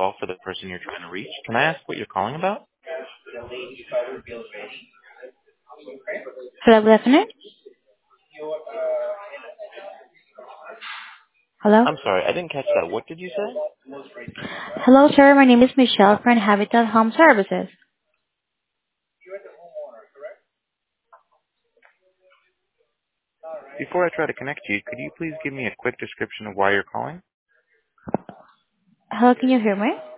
call for the person you're trying to reach. Can I ask what you're calling about? Hello, good afternoon. Hello. I'm sorry, I didn't catch that. What did you say? Hello, sir. My name is Michelle from Habitat Home Services. Before I try to connect you, could you please give me a quick description of why you're calling? Hello, can you hear me?